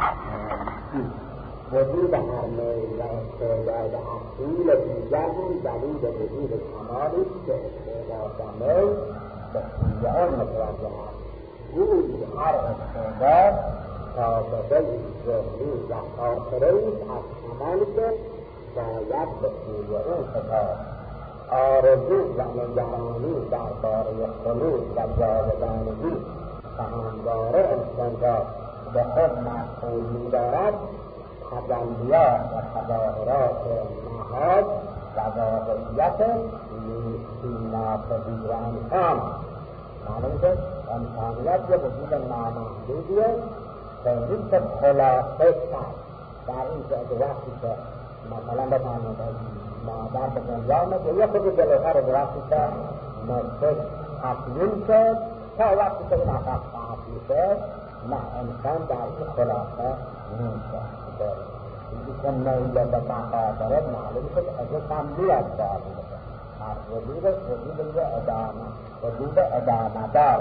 وجود هر میل و استعداد اصیل دیگر هم دلیل وجود کمالی که استعداد و میل به سوی آن متوجه است. گویی هر استعداد سابقه ذهنی و خاطره‌ای از عمل که باید به سوی او فتاد. آرزو و نگرانی درباره خلود و جاودانگی و همواره انسان را به خود مشغول می‌دارد. تجلیات و تظاهرات نهاد و واقعیت نیستی ناپذیر انسان. معلوم که انسانیت یه وجود نامحدودیه که میشه خلاصه کرد در این که وقتی که مثلا بفرمایید مادر به دنیا آمده یه خود جلوتر وقتی که نطفه تکمیل شد تا وقتی که این نفس قطع میشه نه انسان در این خلاصه میشه. اینی که میل به بقا دارد معلوم شد ازش هم بیاد دارد هر وجود یه ادامه وجود ادامه داره.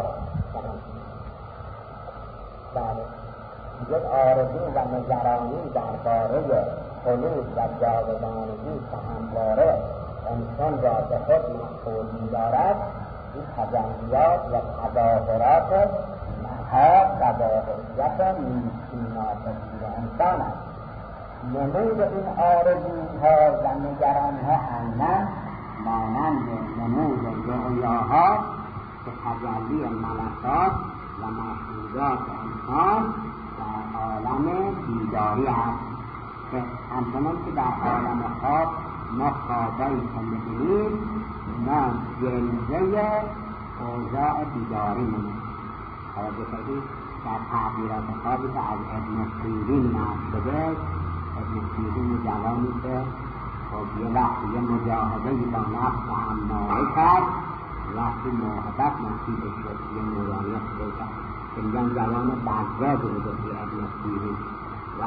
بله میگه آرزو و نگرانی درباره خلود و جاودانگی که همواره انسان را به خود مشغول می‌دارد. این تجلیات و تظاهرات نهاد و واقعیت نیستی ناپذیر انسان است. نمود این آرزوها و نگرانی‌ها عیناً مانند نمود رؤیاها که تجلی ملکات و مشهودات انسان در عالم بیداری است. که همچنان که در عالم خواب ما خوابایی که می‌بینیم اینا جلوه اوضاع بیداری مونید. توجه کنید در تعبیرات خوابی که از ابن سیرین نقل شده. ابن سیرین جوانی که خب یه وقتی یه مجاهدهی با نفس اماره کرد وقتی محبت نصیبش شد یه نورانیت شده که میگن جوان بغداد بوده که ابن سیرین و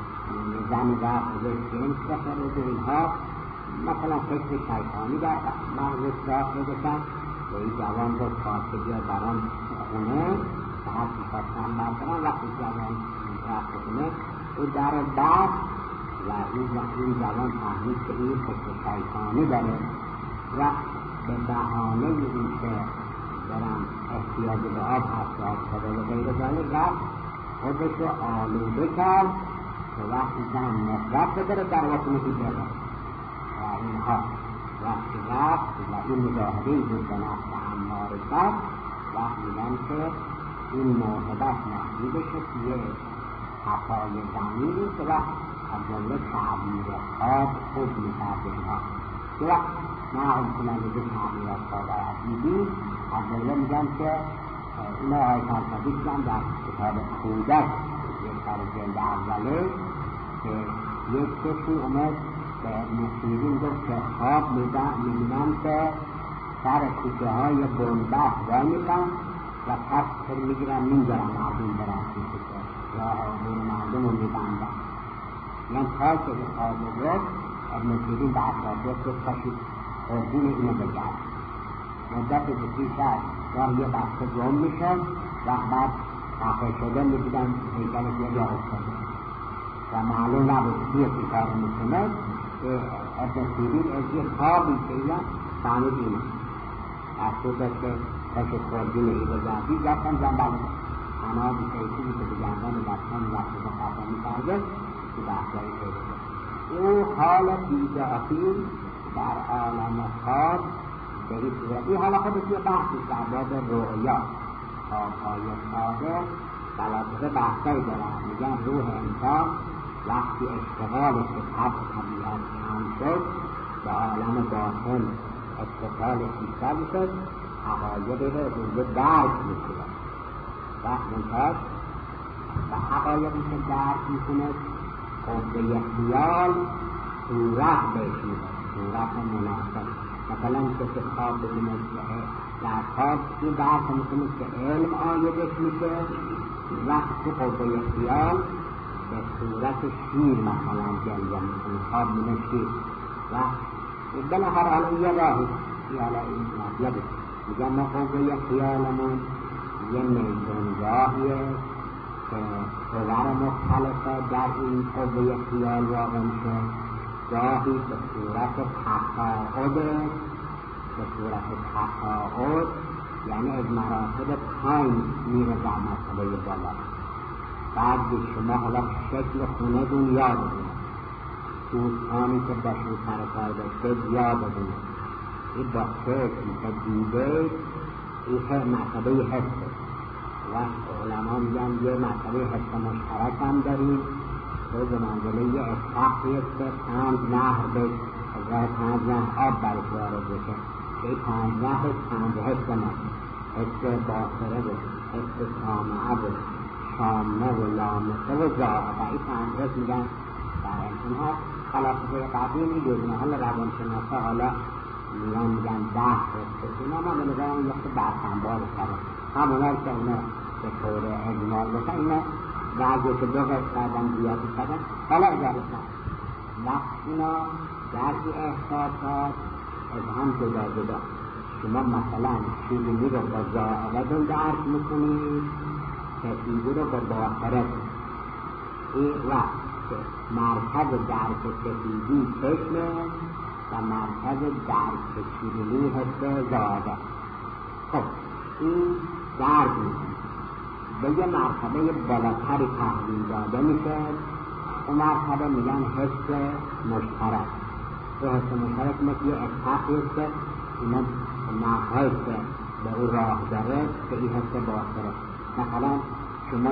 زن رفت ازش جنس بخرد و اینها مثلا فکر شیطانی در مغزش داخل بشن و این جوان رو خواسته بیا بران خونه و هر چی خواستن بردارن. وقتی جوان رفت خونه او در بست و این جوان فهمید که این فکر شیطانی داره و به بهانه این که برم احتیاج به آب هست شده و غیر ذالک رفت خودش رو آلوده کرد که وقتی زن نفرت بگره در وقت میگه و اینها وقتی رفت و این مجاهدهی بود به نفس اماره کرد وقت میگن که این موهبت نصیبه شد یه حفای زمینی که وقت از جمله تعبیر خواب خوب میکرد اینها که وقت نقل کننده به تعبیر خواب عجیبی از جمله میگن که اینا آقای فلسفی میگن در کتاب کودک یک سر جلد اوله که یک کسی اومد به ابن سیرین گفت که خواب میبینم که سر کوچه های بنبست وای میکنم و پس پر میگیرم میگرم مردم برن کوچه راه عبور مردم رو میبندم. یعنی تا که به خواب گفت ابن سیرین به اطرافیت گفت کشید خوردین اینو بگرد مدت بسیار شد راه یه بسته گم میشد و بعد خفه شده میدیدن هیکلش یه جا افتاده و معلوم نبود کیه که کار میکنه. ابن سیرین از یه خوابی که اینا فهمید اینه از تو که کشید خوردین اینو بگردی جفتن زنبال اما بیشتری که به گردن بستن وقتی به خفه میکرده که بحثایی پیدا او حال بیداری در عالم خواب به این صورتی حالا خودش یه بحثی در باب رؤیا خوابهای ساده بلافاصله بحثایی دارن. میگن روح انسان وقتی اشتغالش به طبع طبیعت کم شد به عالم باطن اتصالش بیشتر میشد حقایقی رو روی درک میکنه وقت منتاز و حقایقی که درک میکنه قوه خیال صورت بهش میده صورت مناسب. مثلا که خواب ببینه در خواب این درک میکنه که علم آیدش میشه وقت تو قوه خیال به صورت شیر مثلا جلوه میکنه خواب میکنه شیر و بنابر حالا یه راهی خیال این مطلبه میگن ما قوه خیالمون یه میزونگاهیه که صور مختلفه در این قوه خیال واقع میشه. گاهی به صورت تقاعد، به صورت تقاعد یعنی از مراتب پایین میره در مرتبه بالا. بعد شما حالا شکل خونه دون یادتونه، دوستانی که باشون سرکار داشته یادتونه، این با شکل که دیده این مرتبه حسه و علما میگن یه مرتبه حس مشترک هم داریم که به منزله یه اصحاقی است که 5 نهر به از 5 نهر آب برش وارد بشه که این 5 نهر 5 حس ما، حس باطره و حس سامعه و شامه و لامسه و ظاهره، این 5 حس میگن در انسان ها فلاسفه قدیم میگویدن. حالا روانشناسا حالا میگن 10 حس، اینا ما به نظر اون یکی برخنبار شده همونایی که اونا به طور اجمال بسن، اینا بعضی که 2 حس کردن زیادی کردن حالا اجاره کردن وقت اینا در این احساسات از هم جدا جدا. شما مثلا شیرینی رو با ظاهرتون درک میکنید، سفیدی رو با باطنتون. این وقت مرکز درک سفیدی چشمه و مرکز درک شیرینی حس ظاهره. خب این درک میکنه به یه مرتبه بالاتری تحویل داده میشه. اون مرتبه میگن حس مشترک. تو حس مشترک مثل یه اصحاقی است که اینا نهایی که به اون راه داره که این حس باطره. مثلا شما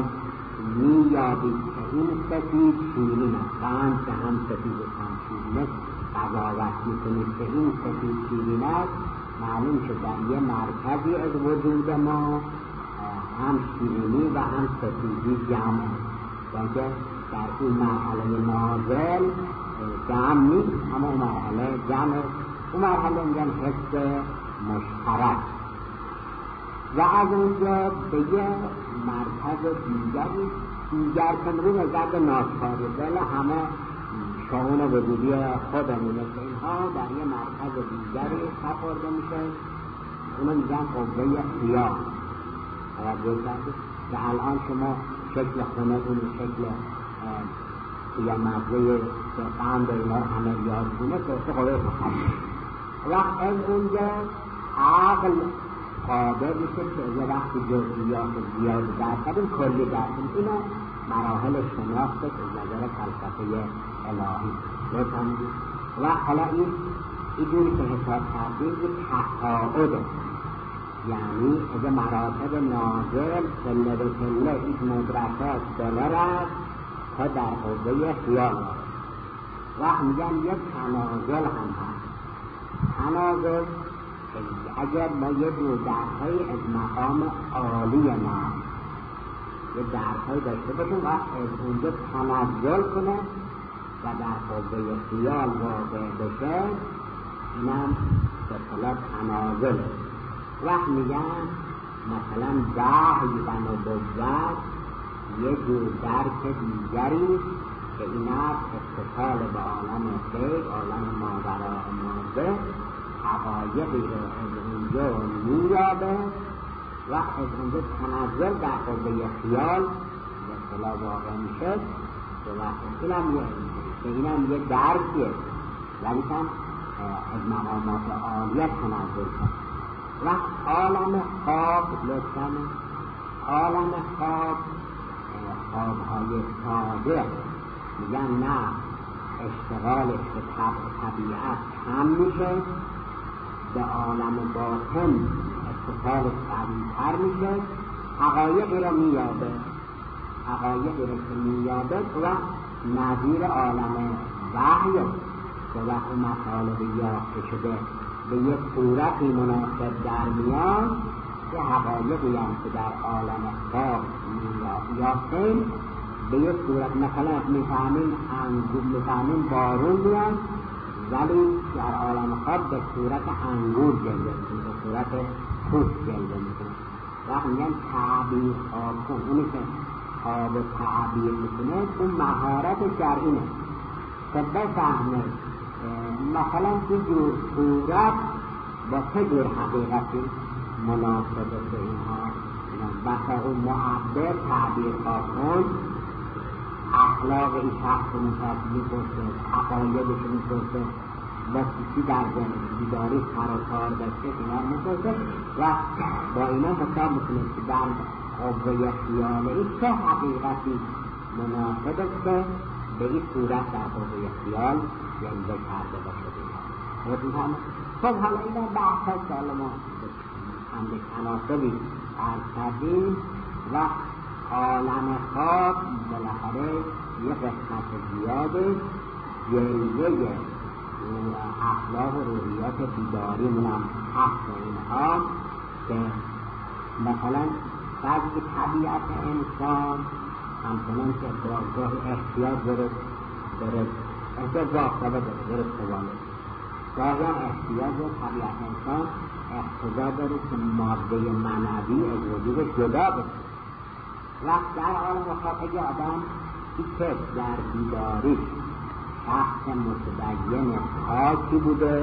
میابید که این سفید شیرین است، قند که هم سفید و هم شیرین است، قضاوت میکنید که این سفید شیرین است، معلوم شد در یه مرکزی از وجود ما هم شیرینی و هم سفیدی جمع است، که در این مرحله نازل جمع نیست، اما اون مرحله جمع است. اون مرحله میگن حس مشترک. و از اونجا به یه مرکز دیگر که رو نظر به ناچاری دل همه شعون وجودی خودمونه که اینها در یه مرکز دیگری سپرده میشه، اونو میگن قوه خیال. و الان شما شکل خونه اون شکل یا مغزه قند اینا همه یاد بونه که قوه خیال. وقت از اونجا عقل قادر میشه که یه وقت جزئیات زیاد درکنیم کلی درکنیم. اینا مراحل شناخت از نظر فلسفه الهی لطفاً. و حالا این جوری که حساب کردیم این تقاعده، یعنی از مراتب نازل پله به پله این مدرکات بالا رفت تا در قوه خیال و میگن یه تنازل هم هست. تنازل اگر ما یه دو درهای از مقام عالی ما یه درهای داشته باشیم و از اونجا تنزل کنه و در قوه خیال واقع بشه، اینم به اصطلاح تنازل. وقت میگن مثلا وحی و نبوت یه جور درک دیگری که این است اتصال به عالم غیب، عالم ماوراء ماضی، حقایقی رو از اونجا میابه و از اونجا تنزل در قوه خیال به اصطلاح واقع میشه. اینم یه درکیه ولی هم از مقامات عالیه تنزل شد. و عالم خواب لطفاً، عالم خواب خوابهای ساده میگن نه اشتغالش به طبیعت کم میشه، به عالم باطن اتصالش قوی‌تر میشه، حقایقی را مییابه، حقایقی را که مییابه و نظیر عالم وحی که وقت مطالب یافته شده به یک صورتی مناسب در میان، که حقایقی هم که در عالم خواب یافتیم به یک صورت مثلا میفهمیم بارون میاد ولی در عالم خواب به صورت انگور جلوه میکنه، به صورت پوست جلوه میکنه. وقت میگن تعبیر خواب کن، اونی که خواب و تعبیر میکنه اون مهارت در اینه که بفهمه مثلا که جور صورت با چه جور حقیقتی مناسبه به اینها بساق معبر تعبیر کن اخلاق این شخص میپرسه، عقایدش میپرسه، با چی در زندگی داری سراسار داشته اینا میپرسه و با اینا حساب میکنه که در قوه خیالی چه حقیقتی مناسب است که به این صورت در قوه خیال جلوه کرده باشه. خب حالا اینا بحث هست که حالا ما هم به تناسبی عرض کردیم و عالم خواب بالاخره یه قسمت زیاده جلوه اخلاق و روحیات بیداری منم هست و اینها که مثلا بعضی طبیعت انسان همچنان که گاه احتیاج داره احتیاج واقعه داره سواله گاهی احتیاج طبیعت انسان اقتضا داره که ماده معنوی از وجود جدا بشه و در عالم خواب اگه آدم که در بیداری شخص متدین پاکی بوده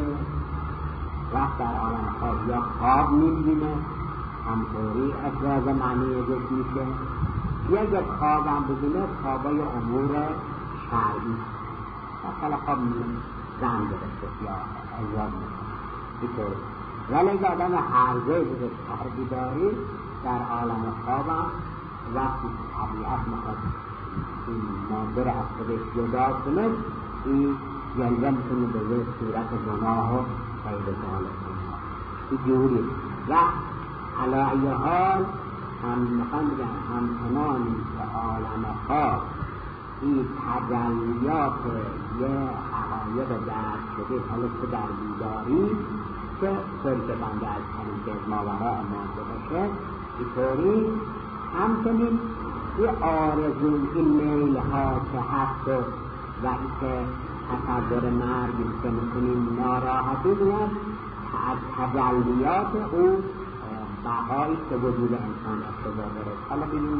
و در عالم خواب یا خواب میبینه همطوری افراز معنی ازش میشه یا اگر خوابم ببینه خوابای امور شرعی مثلا خواب زن گرفته یا ازواج میکنه ولی اگر آدم حرزه بوده سر بیداری در عالم خوابم وقتی طبیعت میخواد این مادر از خودش جدا کنه این جلوه میتونه به صورت گناه و خیر ظالم کنه این جوری و علی ای حال هم میخوان بگن همچنانی که عالم خواب این تجلیات یه عقاید درد شده حالا که در بیداری که طوری که بنده از کنیم که از ماورا مانده باشه اینطوری همچنین یه آرزو این میل ها که هست و این که تصور مرگ که میکنیم ناراحتی میاد از تجلیات او بقایی که وجود انسان اشتباه داره. حالا ببینیم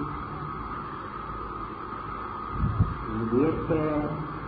میگه که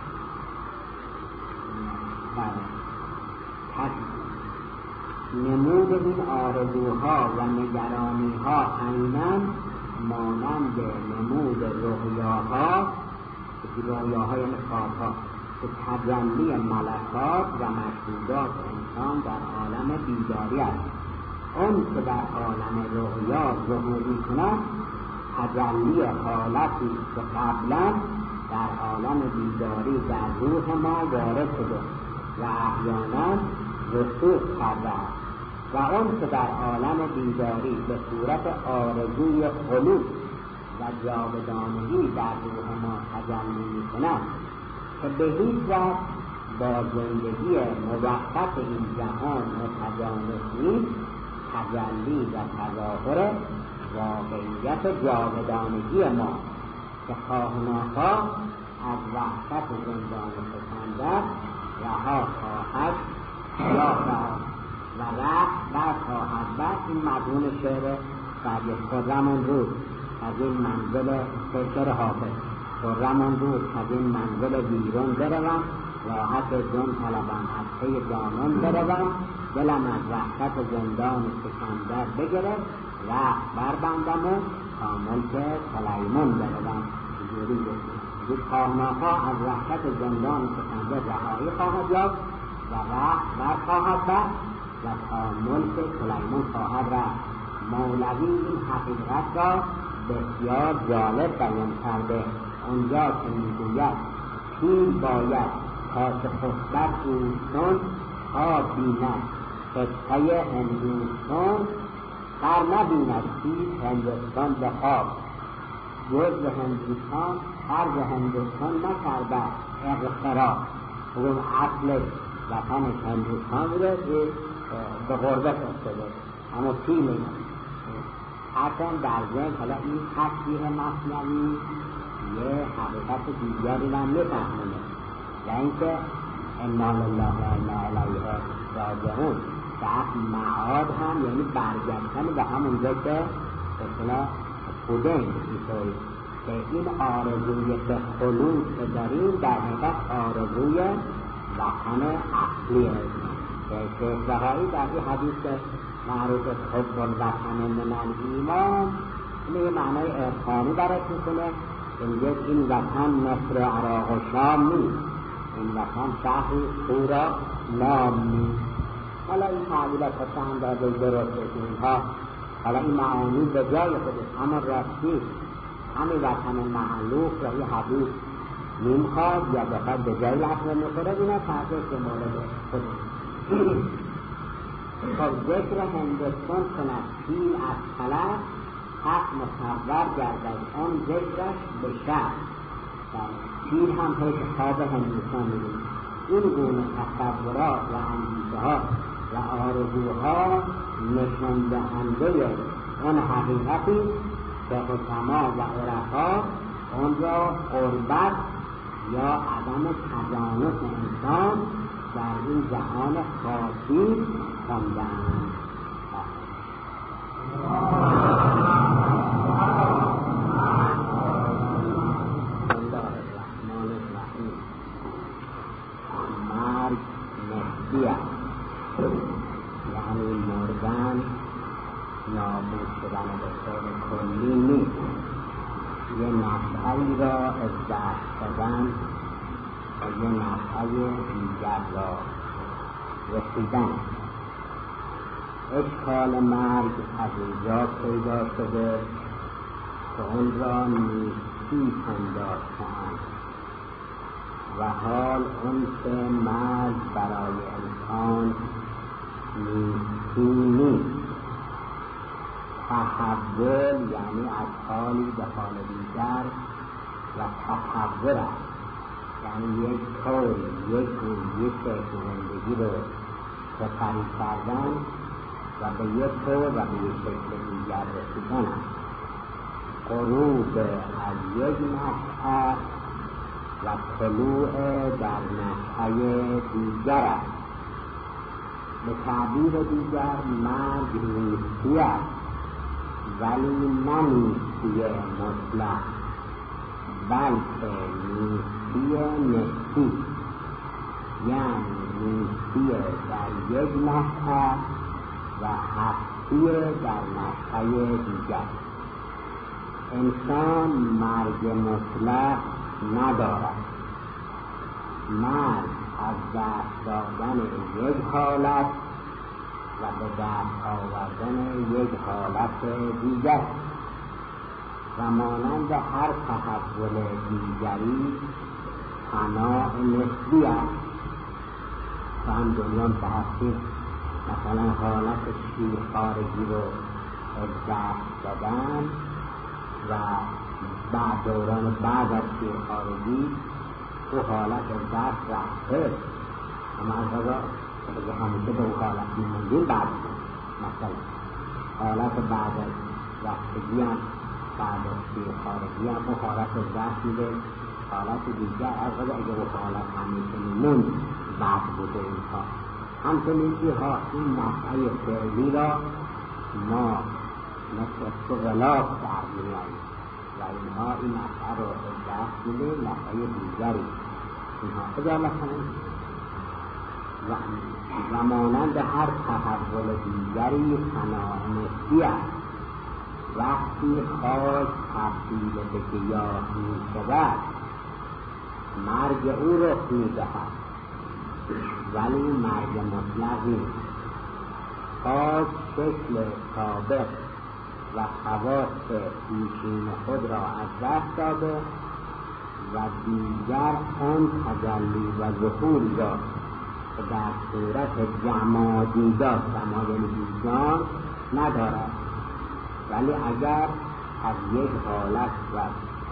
نمود این آرزوها و نگرانیها عیناً مانند نمود رؤیاها رؤیاهای خوابها که تجلی ملکات و مشهودات انسان در عالم بیداری است. اون که در عالم رؤیا ظهور می‌کند تجلی حالتی که قبلا در عالم بیداری در روح ما وارد شده و احیانا رسوخ کرده است و اون که در عالم بیداری به صورت آرزوی خلود و جاودانگی در روح ما تجلی می‌کند که به هیچ وجه با زندگی موقت این جهان متجانس نیست تجلی و تظاهر واقعیت جاودانگی ما که خواه ناخواه از وحشت زندان سکندر رها خواهد و رفت بر خواهد بر این مضمون شعر سعدی خرم روز از این منزل شعر حافظ خرم روز از این منزل بیرون بروم راحت جان طلبم از پی جانان بروم دلم از وحشت زندان سکندر بگرفت رفت بربندم و تا ملک سلیمان بروم جوری خواهناها از وحشت زندان سکندر رهایی خواهد یافت و رفت برخواهد بر و تا ملک سلیمان خواهد رفت. مولوی این حقیقت را بسیار جالب بیان کرده اونجا که میگوید پیل باید تا که خسبت اوستان خواب بیند خطه هندوستان خر نبیند پیل هندوستان به خواب جز هندوستان خرج هندوستان نکرده اغفرا اون اصل وطنش هندوستان بوده به غربت افتاده اما پیل حتن در ذهن حالا این تصویر مصنوی یه حقیقت دیگری هم میفهمونه و اینکه انا لله و انا الیه راجعون که معاد هم یعنی برگشتن به همونجا که اصلا بوده اینطوری که این آرزوی به خلود که داریم در حقیقت آرزوی وطن اصلی که شیخ بهایی در این حدیث معروف حب الوطن من الایمان، این معنای عرفانی برش میکنه. اینجا این وطن مصر عراق و شام نیست، این وطن شهری او را نام نیست. حالا این تعبیرات تا اندازه درسته که اینها حالا این معانی به جای خودش اما راستی همین وطن معلوف را این حدیث نمیخواد یا بخواد به جای لحظه میخوره، اینا تحقیق که مورد خودش. خب ذکر هندوستان کند پیل از خلق، حق مصور گردد آن ذکرش به شهر. پیل هم پیش خواب هندوستان میدونید. این گونه تصورات و اندیشه ها و آرزوها نشان دهنده آن حقیقتی که حکما و عرفا آن را غربت یا عدم تجانس انسان در این جهان خاصی خوانده‌اند. مرگ نسبی است، یعنی مردن نابود شدن به طور کلی نیست. یه نفعی را از دست دادن و یه نفع دیگر را رسیدن. اشکال مرگ از اینجا پیدا شده که اون را نیستی پنداشته‌اند و حال اون که مرگ برای انسان نیستی نیست. تحول یعنی از حالی به حال دیگر و تطور است، یعنی یک طوری یک شکل زندگی رو سپری کردن و به یک طور و به یک شکل دیگر رسیدن است. غروب از یک نشأه و طلوع در نشأه دیگر است. به تعبیر دیگر مرگ نیستی است، ولی نه نیستی مطلق، بلکه نیستی نسبی، یعنی نیستی در یک نشأه و هستی در نشأه دیگر. انسان مرگ مطلق ندارد. مرگ از دست دادن یک حالت و به دست آوردن یک حالت دیگر و مانند هر تحول دیگری فناء نسبی است. و هم دنیا که هستید مثلا حالت شیرخوارگی رو از دست دادن و بعد دوران بعد از شیرخوارگی او حالت از دست رفته، اما از هزا که همیشه به او حالت میموندیم بعد مثلا حالت بعد از رفتگی هم بعد از شیرخوارگی هم او حالت از دست میده. حالت دیگر از هزا اگه او حالت همیشه میموند بعد بوده اینها. همچنین که این نفعه فعلی را ما مثل سغلاق در میاییم و اینها این نفعه را از دست میده نفعه دیگری اینها خدا مثلا و مانند هر تحول دیگری فناء نسبی است. وقتی خاک تبدیل به گیاه می شود مرگ او رخ می دهد، ولی مرگ مطلق نیست. خاک شکل سابق و خواص پیشین خود را از دست داده و دیگر آن تجلی و ظهوری داشت که در صورت جمادی داشت، یعنی جان ندارد. ولی اگر از یک حالت و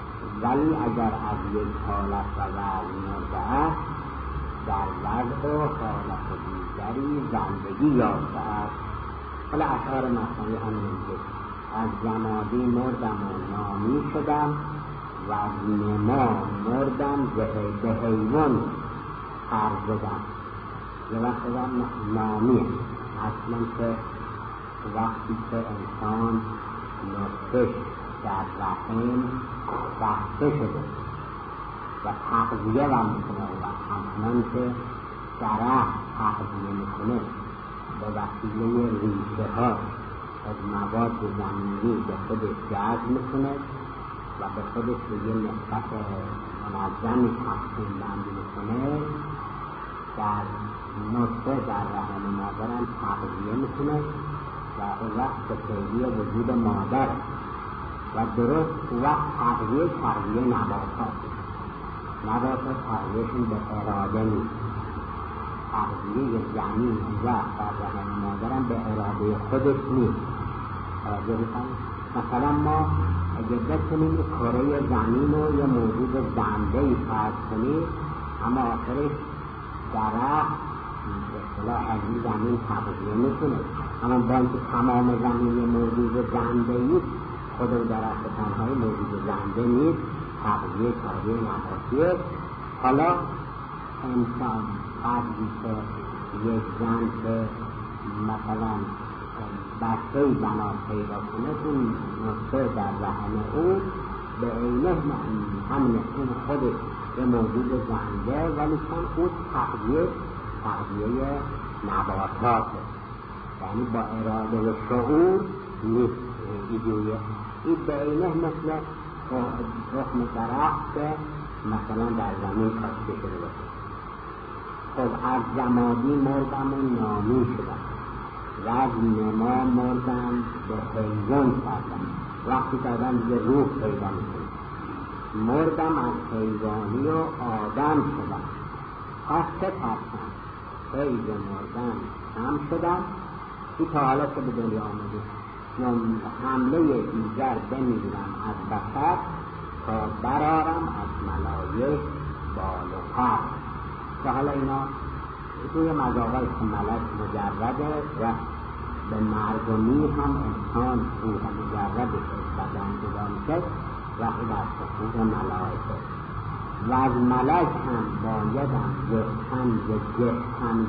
وضع مرده است در وضع و حالت دیگری زندگی یافته است. حالا اشعار مصنوی هم میگه از جمادی مردم و نامی شدم و از نما مردم به حیوان پرددم. یه وقت دارم نامی اصلا که وقتی که انسان نطفش در رحم بسته شده و تغذیه هم میکنه و همچنان که درخت تغذیه میکنه به وسیله ریشه ها از مواد زمینی به خودش جذب میکنه و به خودش به یه نسبت منظمی تقسیم بندی میکنه، در نطفه در رحم مادرم تغذیه میکنه و اون وقت به پیوی وجود مادر و درست اون وقت تغذیه نباتات تغذیهشون به اراده نیست. تغذیه جنین اون وقت در رحم مادرم به اراده خودش نیست. توجه بکنید. مثلا ما اگه بتونیم کره زمین رو یه موجود زنده‌ای فرض کنیم، اما آخرش درخت به اصطلاح از این زمین تغذیه میکنه، اما با اینکه تمام زمین یه موجود زنده‌ای، خود اون درخت تنهایی موجود زنده نیست، تغذیه نباتیه. حالا انسان قدری که یک زن که مثلا بچه‌ای بنا پیدا کنه، اون نطفه در رحم او به عینه همین اون خودش یه موجود زنده، ولی چون او تغذیه نباتاته، یعنی با اراده و شعور نیست. این به عینه مثل تخم درخت که مثلا در زمین کاشته شده باشه. خب از زمادی مردم و نامی شدن و از نما مردم به حیوان کردن، وقتی کردن دیگه روح پیدا میکنه. مردم از حیوانی و آدم شدن. پس چه پرسن؟ خیلی مردن هم شدن. این تا حالا که به دنیا آمده حمله دیگر بمیرم از بشر تا برارم از ملایک بال و پر. که حالا اینا توی مجاقای که ملک مجرده و به مرگمی هم انسان روح مجردش از بدن جدا میشه وقتی در سطور ملائکه. و از ملک هم بایدم جستن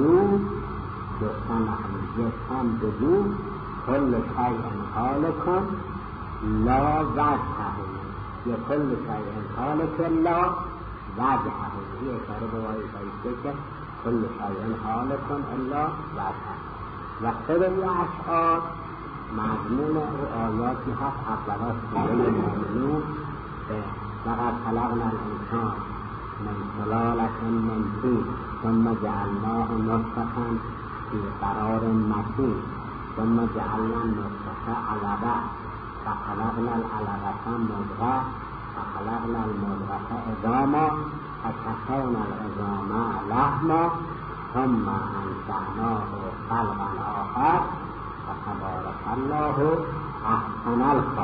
زجور کل شیء هالک لا وجهه، یا کل شیء هالک لا وجهه. این اشاره به وای بایسته که کل شیء هالک الا وجهه. و خود این اشعار مضمون او آیاتی هست. اولا سوره مومنون که لقد خلقنا الانسان من سلالة من طین ثم جعلناه نطفة فی قرار مکین ثم جعلنا النطفة علقة فخلقنا العلقة مضغة فخلقنا المضغة عظاما فکسونا العظام لحما ثم انشأناه خلقا آخر فتبارک الله احسن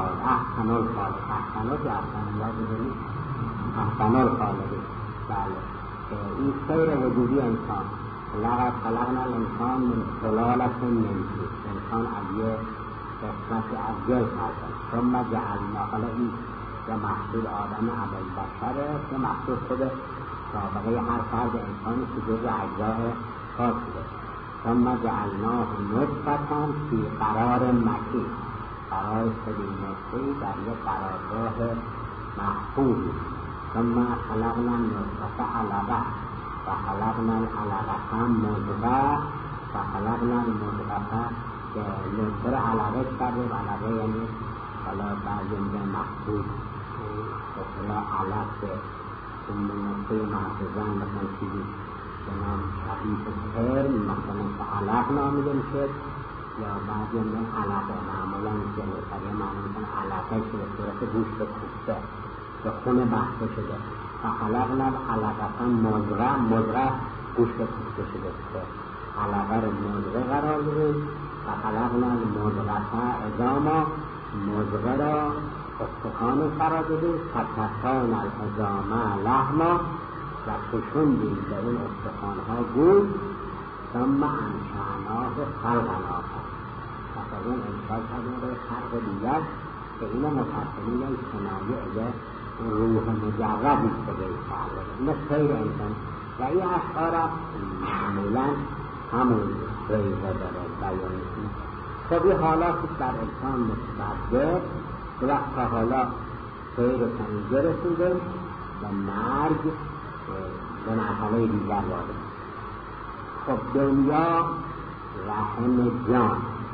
الخالقین. بله، این سیر وجودی انسان. لقد خلقنا الانسان من سلالة من طین، انسان از یه قسمت از گل خلقه. ثم جعلنا، حالا این که محصول آدم اول بشره که محصول خود سابقه هر فرد انسانی که جز اجزای خاص بوده. ثم جعلناه نطفة فی قرار مکین، قرار شدیم نطفه‌ای در یک قرارگاه محفوظی. ثم خلقنا النطفة علقة فخلقنا العلقة مضغة فخلقنا المضغة که نطفه علقه کردیم. علقه یعنی حالا بعضی میگن محفوظ، اصطلاح علق که اون نطفه محفوظن مثلا چیزی به نام خفیف کرم مثلا که علق نامیده میشه، یا بعضی میگن علقه. معمولا جلوتری معنی میکنه علقه که به صورت گوشت کوفته به خونه بسته شده. فخلقنا العلقة مضغة گوشت کوفته شده که علقه رو مضغه قرار بدیم. فخلقنا المضغة عظاما، مضغه را استخوان قرار بدیم. فکسونا العظام لحما، و کشوندیم به این استخوان‌ها گوشت. ثم انشأناه خلقا آخر، پس از اون انشاء کردیم به خلق دیگر که اینو متأصلی یا کنایه روح مجردی که به خلق این سیر انسان. و این اشعار معمولا همون ریزه داره بیان میکنه. خب این حالاتی در انسان متبدل که وقت تا حالا سیر و تنیجه رسیده و مرگ به مرحله دیگر وارد. خب دنیا رحم جان.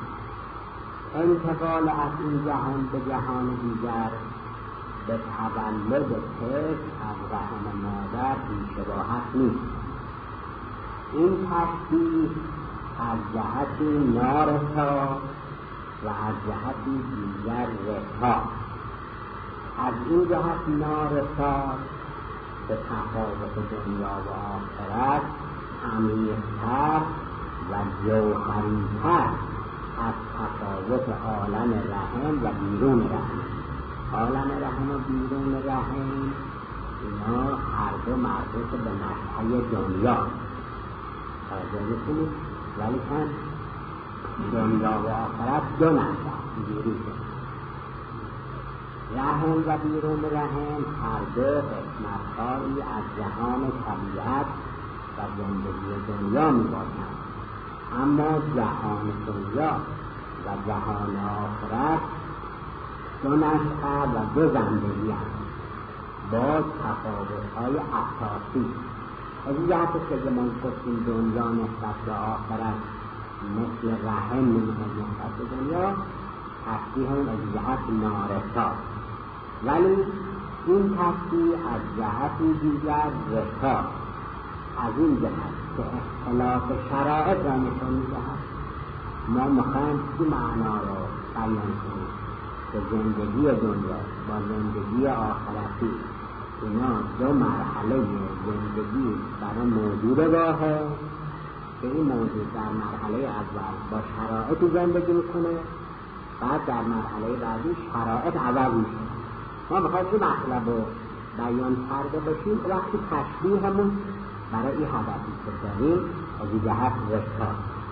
انتقال از این جهان به جهان دیگر به تولد طفل از رحم مادر بی شباهت نیست. این تشبیه از جهتی نارسا و از جهتی دیگر رسا. از این جهت نارسا به تفاوت دنیا و آخرت عمیق‌تر و جوهری‌تر از تفاوت عالم رحم و بیرون رحم. عالم رحم و بیرون رحم اینا هر دو مربوط به نشأه دنیا توجه کنید، ولی کن دنیا و آخرت دو نشأه اینجوری رحم و بیرون رحم هر دو قسمت‌هایی از جهان طبیعت و زندگی دنیا می‌باشند. اما جهان دنیا و جهان آخرت دو نشأه و دو زندگی هستند با تفاوت‌های اساسی. از این جهت که ما گفتیم دنیا نسبت به آخرت مثل رحم می‌ماند نسبت به دنیا، تشبیه هم از جهت نارسا، ولی این تشبیه از جهتی دیگر رسا. از این جهت که اختلاف شرایط را نشان می‌دهد. ما می‌خوایم این معنا را بیان کنیم که زندگی دنیا با زندگی آخرتی اینا دو مرحله زندگی برای موجود راهه که این موجود در مرحله اول با شرایط زندگی میکنه، بعد در مرحله بعدی شرایط عوض میشه. ما میخوایم این مطلب رو بیان کرده باشیم وقتی تشبیهمون برای این هدفی که داریم از این جهت رسا.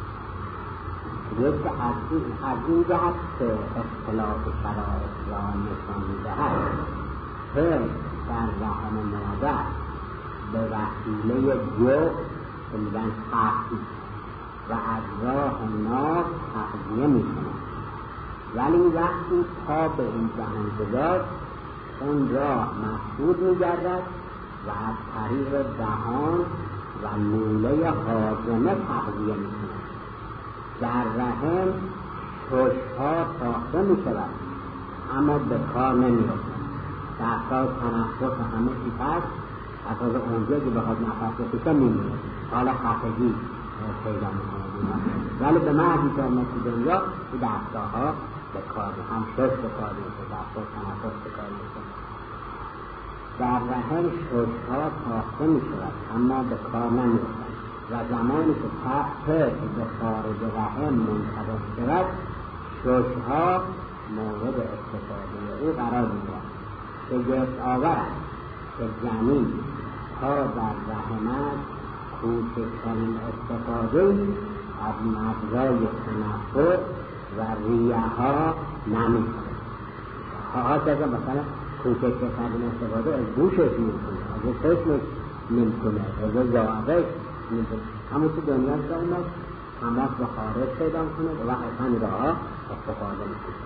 یک از این جهت که اختلاف شرایط را نشان می‌دهد که در رحم مادر به وسیله جو که میگن تحقیق و از راه ناف تغذیه می‌کنند، ولی وقتی پا به این جهان گذاشت اون راه مسدود می‌گردد و از طریق دهان و لوله هاضمه تغذیه می‌کند. در رحم شش‌ها ساخته می‌شود اما به کار نمی‌افتد. دستگاه تنفس همه چیز هست، حتی اونجا که بخواد نفس بکشه می‌میره، حال خفگی پیدا می‌کنه. ولی به محضی که مثل دنیا این دستگاه‌ها به کار هم شش به کار می‌شه، دستگاه تنفس به کار می‌شه. در رحم شش‌ها ساخته می‌شود اما به کار نمی‌افتد و زمانی که طفل به خارج رحم منتقل شود شش‌ها مورد استفاده او قرار می‌گیرد. شگفت آور است که جنین تا در رحم است کوچکترین استفاده از مجرای تنفس و ریه ها نمی‌کند. حتی مثلا کوچکترین استفاده از گوشش می‌کنه، از چشمش نمی‌کنه، از ذائقه‌اش نمی‌کنه. همون تو دنیا دارد تماس به خارج پیدا کنه و از همین راه استفاده می‌کنه.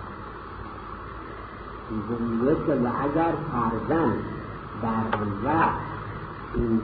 میگه که و اگر فرزند در آن وقت این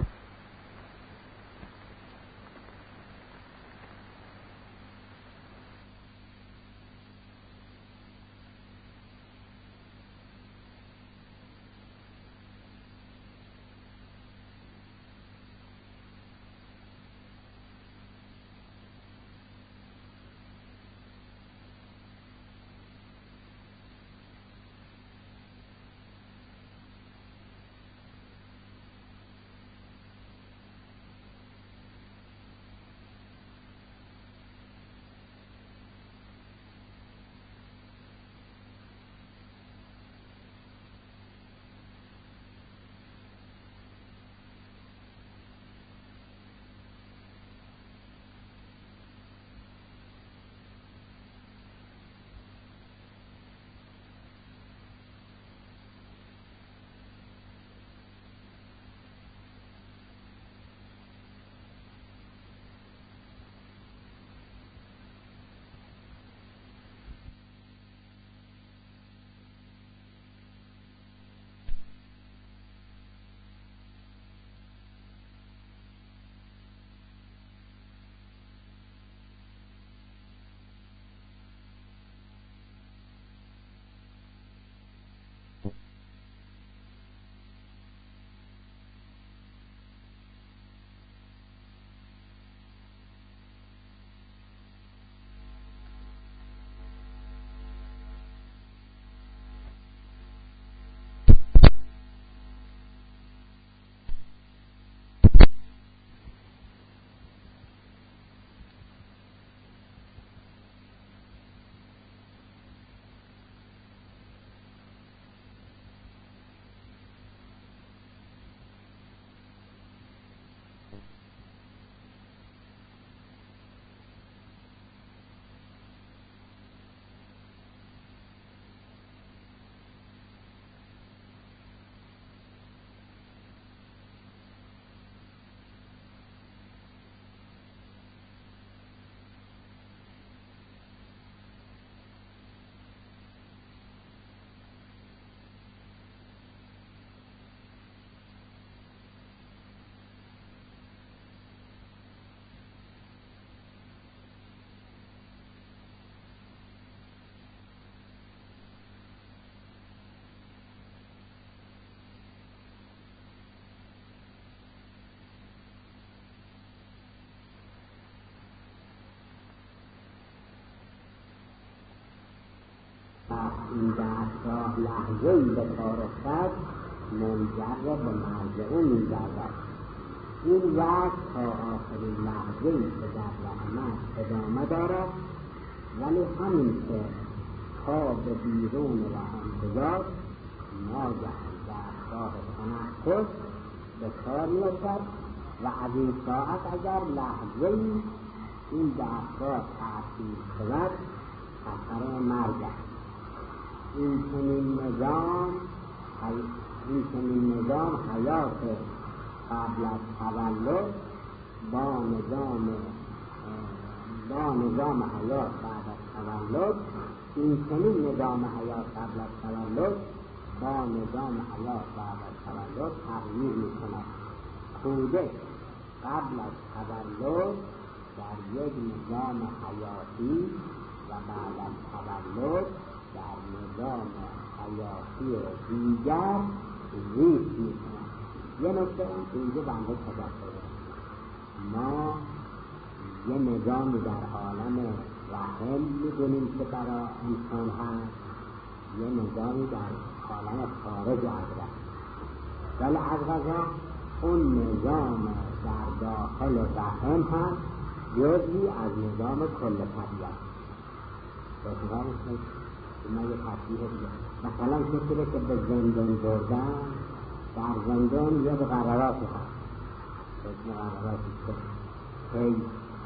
این دستگاه لحظه‌ای به کار افتد منجر به مرگ او می‌گردد. این وقت تا آخرین لحظه‌ای که در رحمت ادامه دارد، ولی همین که پا به بیرون رحم گذاشت ناگهان دستگاه تنفس به کار می‌افتد و از این ساعت اگر لحظه‌ای این دستگاه تأثیر شود خطر مرگ است. این چنین نظام حیات قبل از تولد با نظام حیات بعد از تولد، این چنین نظام حیات قبل از تولد با نظام حیات بعد از تولد تغییر می‌کند. کودک قبل از تولد در یک نظام حیاتی و بعد از تولد در نظام حیاتی دیگر زیست می‌کند. یه نکته اینجا بنده تذکر ما یه نظامی در عالم رحم می‌دونیم که برای انسان هست، یه نظامی در عالم خارج از رحم، ولی از قضا اون نظام در داخل رحم هست جزئی از نظام کل طبیعت. بسیار من یه تصویح دیگه مثلا کسی که به زندان بردن، در زندان یه مقرراتی هست، مقرراتی که هی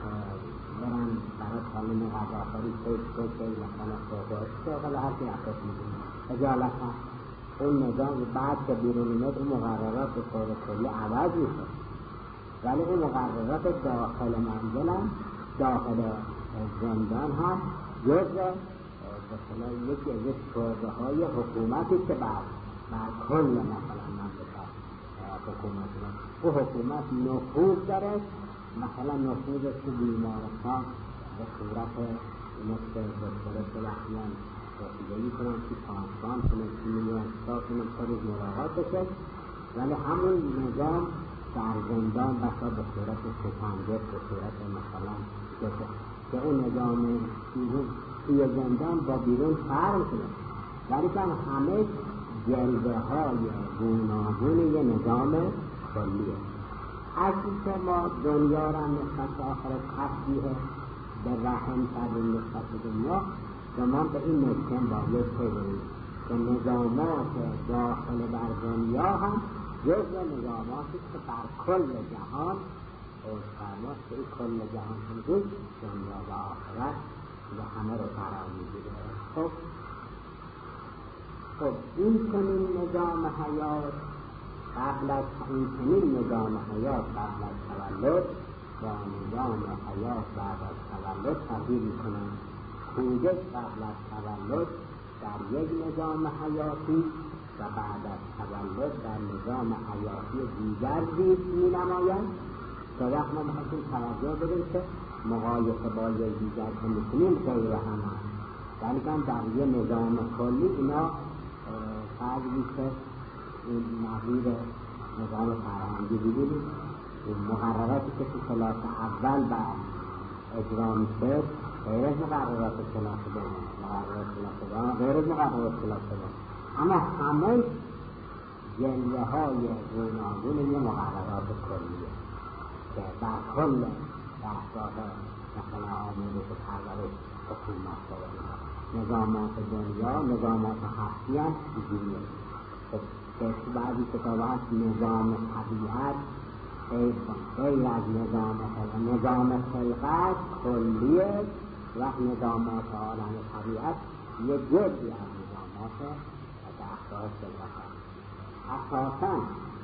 برن برای تعلیم غذاخوری که مثلا شغل هر که احساس می‌کنیم اجالت هست. اون نظام بعد که بیرون میاد اون مقررات به طور کلی عوض میشه، ولی اون مقررات داخل منزل هم داخل زندان هم جزء مثلا یک شعبه های حکومتی که بر کل مثلا مملکت حکومت او حکومت نفوذ داره. مثلا نفوذش تو بیمارستان به صورت مثل دکتره که وقتیان رسیدگی کنن که پانسان کنن که میلیونستا کنن که روز مراقات بشه، ولی همون نظام در زندان بسا به صورت سکنجه به صورت مثلا که اون نظام توی زندان با بیرون فرق کنه، ولی که همه جلوه های گوناگون یه نظام کلیه. از که ما دنیا را نسبت به آخرت تشبیه به رحم کردیم نسبت به دنیا، زمان به این نکته باید بگوییم که نظامات داخل در دنیا هم جزء نظاماتی که بر کل جهان فرماست که این کل جهان هم جز دنیا و آخرت و همه رو قرار میگیره. خب این چنین نظام حیات قبل از تولد با نظام حیات بعد از تولد تغییر می‌کنند. کودک قبل از تولد در یک نظام حیاتی و بعد از تولد در نظام حیاتی دیگر زیست می‌نماید. که وقت ما می‌خواستیم توجه بدیم که مقایسه با یک دیگر که می‌کنیم غیر هم هست، ولی که در یک نظام کلی اینا فرضی که این نظیر نظام فرهنگی دیدیم، این مقرراتی که تو کلاس اول بعد اجرا میشه غیر از مقررات کلاس دوم، غیر از مقررات کلاس دوم، اما همه جلوه های گوناگون یه مقررات کلیه که در کل دستگاه مثلا آموزش و پرورش حکومت داره. نظامات دنیا نظامات هستی هست دیگه که بعضی کتاب هست نظام طبیعت غیر از نظام خلقت کلیه و نظامات عالم طبیعت یه جزئی از نظامات دستگاه خلقت هست. اساساً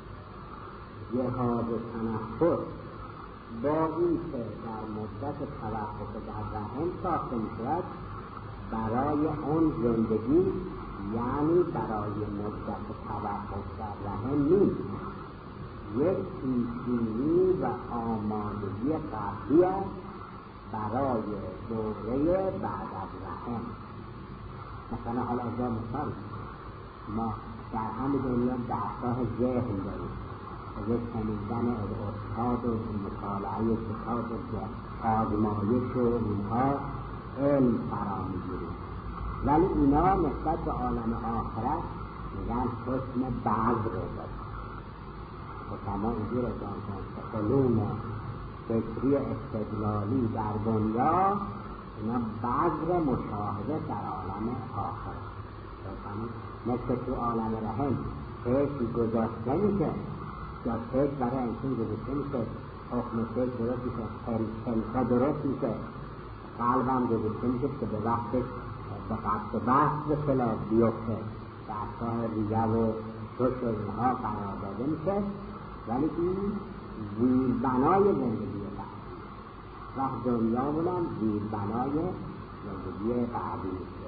جهاز تنفس با این که در مدت توقف در رحم ساخته میشود برای اون زندگی، یعنی برای مدت توقف در رحم نیست، یک پیشگیری و آمادگی قبلی است برای دوره بعد از رحم. مثلا حالا از مثال ما در همه دنیا دستگاه ذهن داریم، یک شنیدن استاد و مطالعه کتاب و آزمایش و اینها علم فرا میگیریم. ولی اینا نسبت به عالم آخرت میگن حسن بذر دارد. حکما اینجور ازان کن علوم فکری استدلالی در دنیا اینا بذر مشاهده در عالم آخرت. مثل تو عالم رحم فکر گذاشته میشه یا فکر برای انسان گذاشته میشه، حکم فکر درست میشه، خلقه درست میشه، قلبم گذاشته میشه که به وقت به قبض بحث به خلاف بیفته، دستگاه ریه و شش و اینها قرار داده میشه. ولی این زیربنای زندگی بعدی و دنیا بودن زیربنای زندگی بعدی میشه.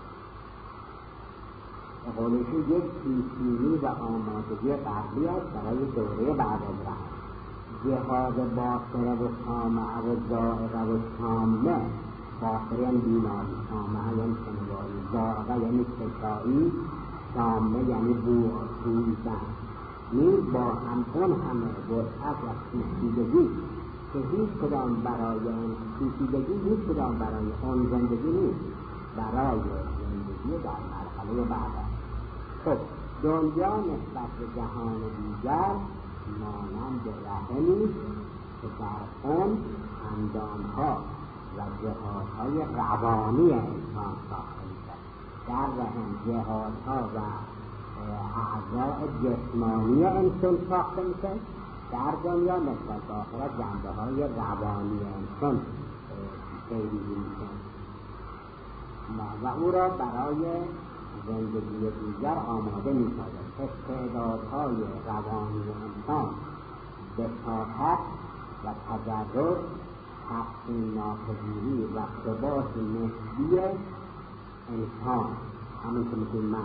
به قولشون یک پیشینی و آمادگی قبلی است برای دوره بعد از رحم. جهاد باطره و سامعه و زائقه و سامه. باطره یعنی بیماری، سامعه یعنی شنوایی، زائقه یعنی کشایی، سامه یعنی بویزن. نیز با هم اون همه وسعت و پیچیدگی که هیچ کدام برای اون پیچیدگی هیچ کدام برای اون زندگی نیست، برای زندگی در مرحله بعد است. خب دنیا نسبت به جهان دیگر مانند رحمی که در اون اندامها و جهادهای روانی انسان ساخته میشد. در رحم جهادها و اعضاء جسمانی انسان ساخته میشد. در دنیا نسبت به آخرت جنبه‌های روانی انسان پیگیری میشد و او را برای زندگی دیگر آماده می‌سازد. استعدادهای روانی انسان به طاقت و تجرد، تقسیم ناپذیری و ثبات نسبی انسان، همین که میگیم من،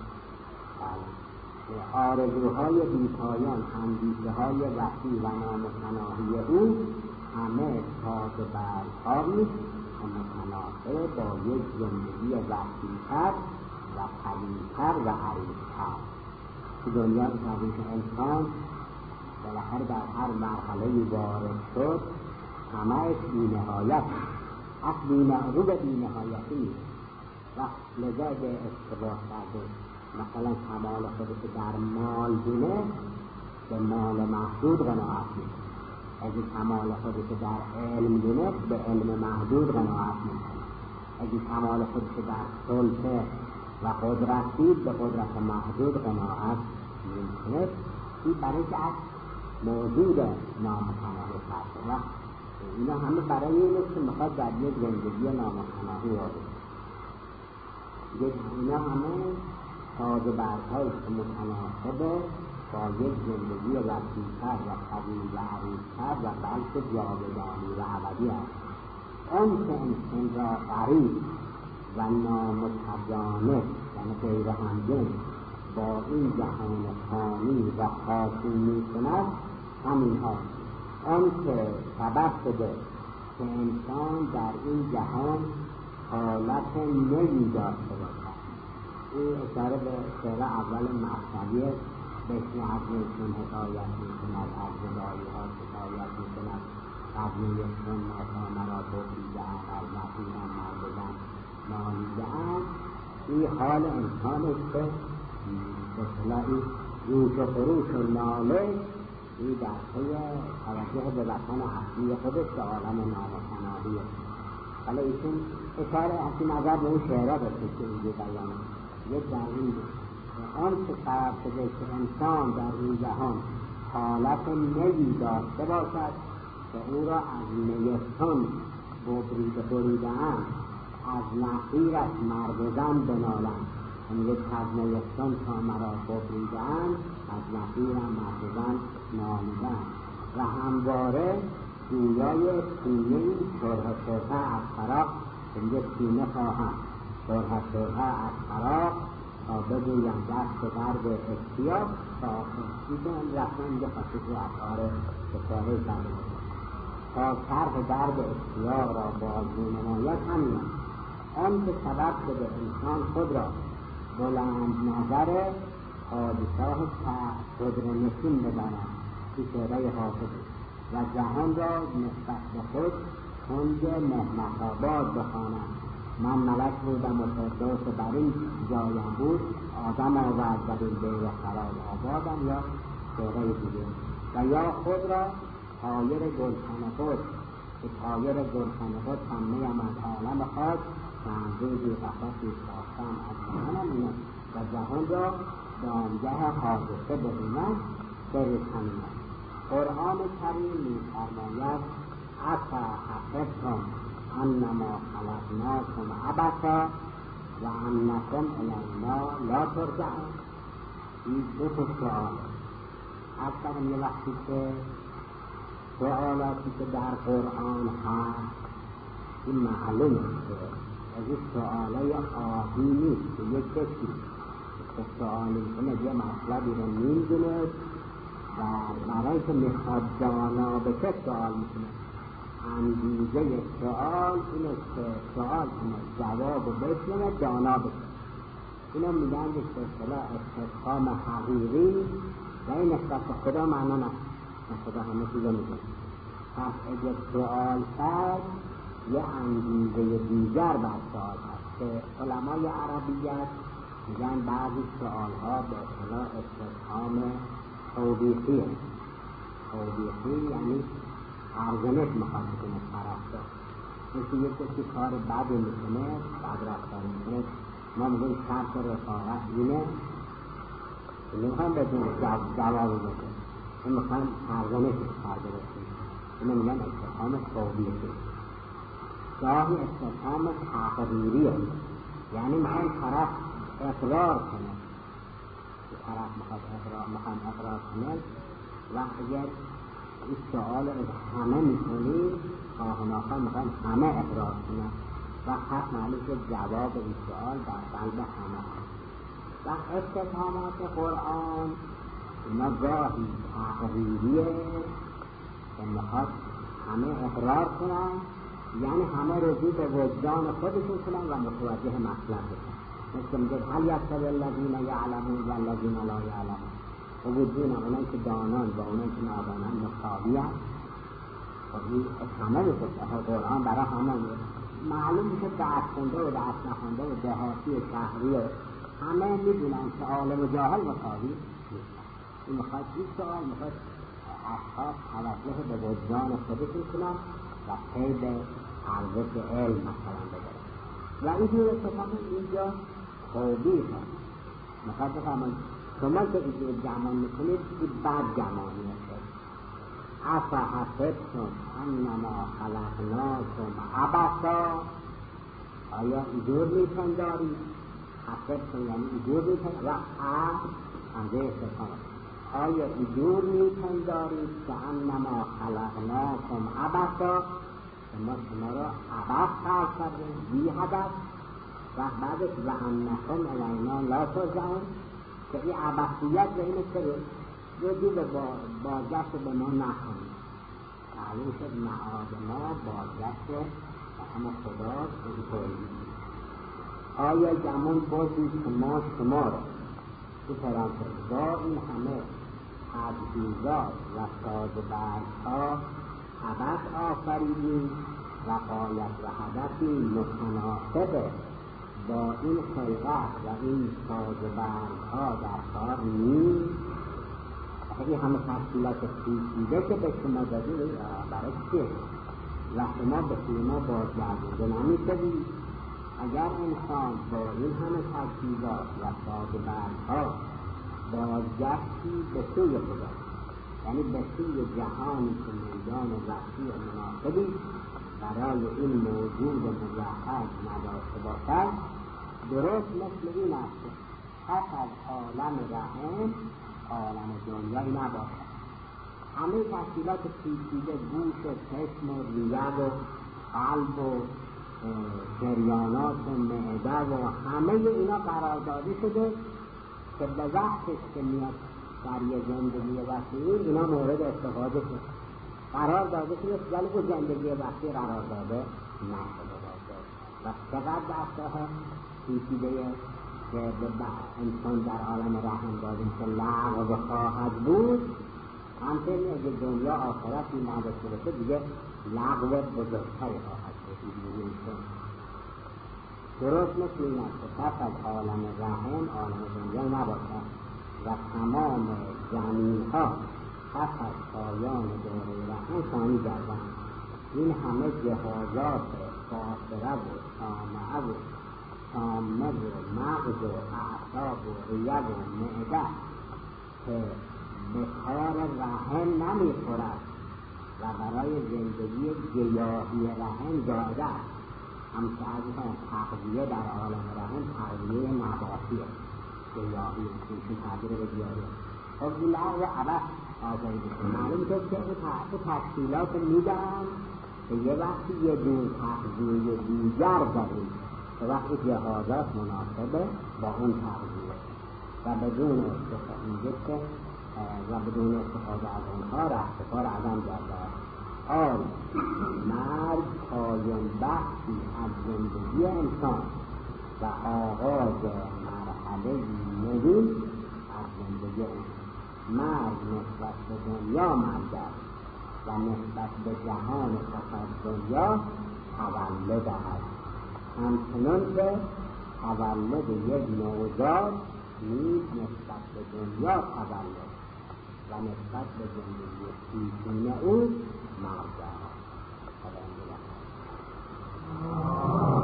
آرزوهای بی‌پایان، اندیشه‌های وسیع و نامتناهی او همه تاج و برگ‌هایی که متناسب با یک زندگی وسیع‌تر و قوی‌تر و عریض‌تر. تو دنیا که انسان بالاخره در هر مرحله وارد شد همه‌اش بی‌نهایت است، رو به بی‌نهایتی نیست. وقت لذا به اشتباه کرده مثلا کمال خودش در مال بینه به مال محدود قناعت میکنه، اگه کمال خودش در علم بینه به علم محدود قناعت میکنه، اگه کمال خودش در سلطه و قدرت دید به قدرت محدود قناعت میکنه. این برای که از موجود نامتناهی فرده و اینا همه برای اینه که میخواد در یک زندگی نامتناهی وارد. اینا همه تاج و برگ‌هایی که متناسب با یک زندگی وسیع‌تر و قوی و عریض‌تر و بلکه جاودانی و ابدی است. آن که انسان را غریب و نامتجانس یعنی غیر همجنس با این جهان فانی و خاکی می‌کند همین هاست. آن که سبب شده که انسان در این جهان حالت نوی داشته باشد. این اشاره به شعر اول مثنوی بشن عزمشون حکایت میکند، از جدایی ها شکایت میکند، عزمیشون ناسا مرا توفیده هم از نفیرم مردم نالیده هم. این حال انسان است که بسلاحی روش و خروش و ناله این در پی توجه به وطن اصلی خودش به عالم نامتناهی است. ولی ایشون اشاره از نظر به اون شعره داشته که اینجا بیان یک در این آن که سبب شده که انسان در این جهان حالت نوی داشته باشد که او را از نیستان بریده‌اند، از نفیرش مرد و زن بنالند. یعنی یک از نیستان تا مرا بریده‌اند، از نفیرم مرد و زن نالیدند و همواره جویای سینه شرح از فراق، اینجا سینه خواهم شرح از فراق تا بگویم دست درد اشتیاق تا دیدن رفتن به خصوص اشعار بسیاره کرده تا شرح درد اشتیاق را بازگو نماید. همین آن که سبب شده انسان خود را بلند نظر پادشاه قدر نشین بداند، این شعره حافظ، و جهان را نسبت به خود کنج مهنت آباد بخواند من ملک بودم و فردوس بر این جایم بود، آدم آورد در این دیر خراب آبادم، یا شعره دیگه. و یا خود را طایر گلخن خود، که طایر گلخن خود هم میم از عالم خاک، چند روزی قفصی ساختم از جهانم اینه و جهان را دامگه حادثه ببینم سرش همینه. قرآن کریم می‌فرماید افا حسبتم انما خلقناکم عبثا و انکم الینا لا ترجعون. این دو تا سؤال اصلا یه وقتی که سؤالاتی که در قرآن هست این معلومه که از این سؤالای آبی نیست که یک کسی که سؤالی کنه یه مطلبی رو میدونه و برای که میخواد دانا به چه سؤال میکنه. انگیزه سؤال اینه که سؤال کنه جواب بکنه دانا بکنه. اینو میگن یک اصطلاح استفهام حقیقی و این نسبت به خدا معنا نه. خدا همه چیزا میکنه. پس اگر سؤال کرد یه انگیزه دیگر بر سؤال هست که علمای عربیت میگن بعضی سؤال ها به اصطلاح استفهام توبیخیه. توبیخی یعنی ارزنش میخواد بکنه طرفدار. مثل یک کسی کار بد میکنه، بد رفتار میکنه، ما میگیم شرط رفاقت اینه، نمیخوام بدون جواب بده، این میخوام ارزنش کار برسیم. اینو میگن استفهام توبیخی. گاهی استفهام تقریریه، یعنی میخوام طرف اقرار کنه که طرف میخوام اقرار کنه و اگر این سؤال از همه میکنی خواهناخواه میخوام همه اقرار کنه و حق معلوم که جواب این سؤال در قلب همه هست. و استفهامات قرآن اینا گاهی تقریریه که میخواد همه اقرار کنن، یعنی همه رجوع به وجدان خودشون کنن و متوجه مطلب بشن. مثل میگه هل یستوی الذین یعلمون و الذین لا یعلمون، و وجود اونایی که دانان و اونایی که نادانان مساوی هست. و این همه میشه قرآن برای همه معلوم میشه درس خونده و درس نخونده و دهاتی و شهری همه میدونن که عالم و جاهل مساوی نیستن. این میخواد این سؤال میخواد اشخاص توجه به وجدان خودشون کنن و پی به ارزش علم مثلا بگرن. و این جور اتفاق اینجا توبیخ هست. میخواد بفهمید شما که اینجور جمعان میکنید این بد جمعانی هست. افا حسبتم انما خلقناکم عبثا، آیا اینجور میپندارید؟ حسبتم یعنی اینجور میپندارید و همزه استفهام، آیا اینجور میپندارید که انما خلقناکم عبثا، ما شما را عبث خلق کردیم بی هدف و بعدش و انکم الینا لا ترجعون، که این عبثیت به اینه که رجوع به بازگشت به ما نکنید. معلوم شد معاد ما بازگشت به همه خداست و اینطوری. آیا گمان بردید که ما شما را تو پرانتز با این همه تجهیزات و سازوبرگ‌ها عبث آفریدیم و غایت و هدفی متناسب با این خلقت و این سازوبرگ‌ها در کار نیست. این همه تحصیلات پیچیده که به شما دادیم برای چیه؟ و شما به شما بازگردونده نمی‌شوید. اگر انسان با این همه تجهیزات و سازوبرگ‌ها بازگشتی به سوی خدا، یعنی به سوی جهانی که میدان وسیع مناسبی برای این موجود موحد نداشته باشد، درست مثل این است که پس از عالم رحم عالم دنیایی نباشد. همه تحصیلات پیچیده گوش و چشم و ریه و قلب و شریانات و معده و همه اینا قرار داده شده که به وقتش که میاد در یه زندگی وقتی اینا مورد استفاده شد قرار داده شده، ولی او زندگی وقتی قرار داده نشده باشه. و چقدر دستها پیچیده که به انسان در عالم رحم دادیم که لغو خواهد بود، همچنین اگه دنیا آخرتی نداشته باشه دیگه لغو بزرگتری خواهد بود. درست مثل این است که پس از عالم رحم عالم دنیا نباشد و تمام زمین‌ها پس از پایان دوره رحم فانی گردند. این همه جهازات فاخره و سامعه و سامه و مغز و اعصاب و ریه و معده که به کار رحم نمیخورد و برای زندگی گیاهی رحم داده است. همچه از تغذیه در عالم رحم تغذیه نباتیه، گیاهی چون تغذیه به گیاهی. خب این لغو عبد آزایی بکنه معلوم شد که این تفصیلات میدن که یه وقتی یه دون تغذیه دیگر داریم که وقتی جهازات مناسبه با اون تغذیه و بدون استفاده از اونها رهسپار عدم گردد. مرگ پایان بخشی از زندگی انسان و آغاز مرحله نوی از زندگی انسان. مرگ نسبت به دنیا مرگ است و نسبت به جهان پس از دنیا تولد است. همچنان که تولد یک نوزاد نیز نسبت به دنیا تولد و نسبت به زندگی پیشین او مرگ است.